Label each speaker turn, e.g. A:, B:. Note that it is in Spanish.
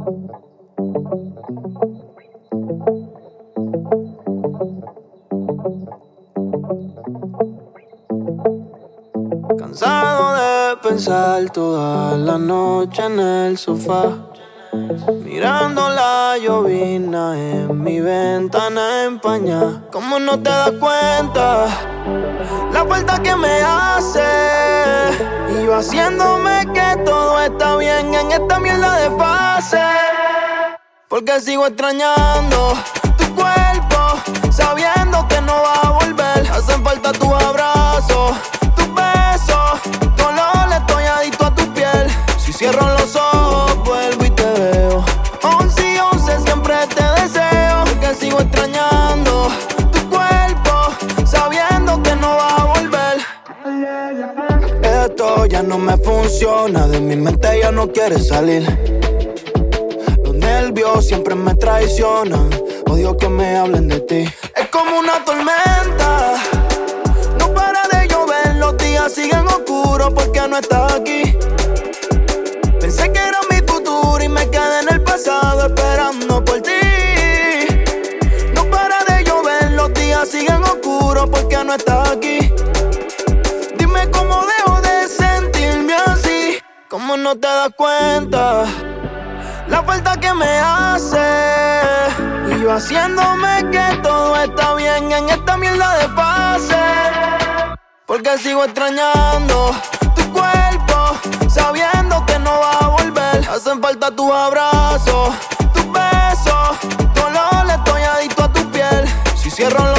A: Cansado de pensar toda la noche en el sofá, mirando la llovizna en mi ventana empañada. ¿Cómo no te das cuenta la falta que me hace? Y yo haciéndome que todo está bien en esta mierda de fase. Porque sigo extrañando tu cuerpo, sabiendo que no va a volver. Hacen falta tus abrazos, tus besos, tu olor, estoy adicto a tu piel. Si cierro los ojos, vuelvo y te veo. 11 y 11 siempre te deseo. Porque sigo extrañando tu cuerpo, sabiendo que no va a volver. Esto ya no me funciona, de mi mente ya no quiere salir. Los nervios siempre me traicionan, odio que me hablen de ti. Es como una tormenta, no para de llover, los días siguen oscuros porque no estás aquí. Pensé que era mi futuro y me quedé en el pasado esperando por ti. No para de llover, los días siguen oscuros porque no estás aquí. Dime cómo dejo de sentirme así. ¿Cómo no te das cuenta la falta que me hace? Y yo haciéndome que todo está bien en esta mierda de fase. Porque sigo extrañando tu cuerpo, sabiendo que no va a volver. Hacen falta tus abrazos, tus besos, tu olor, estoy adicto a tu piel. Si cierro los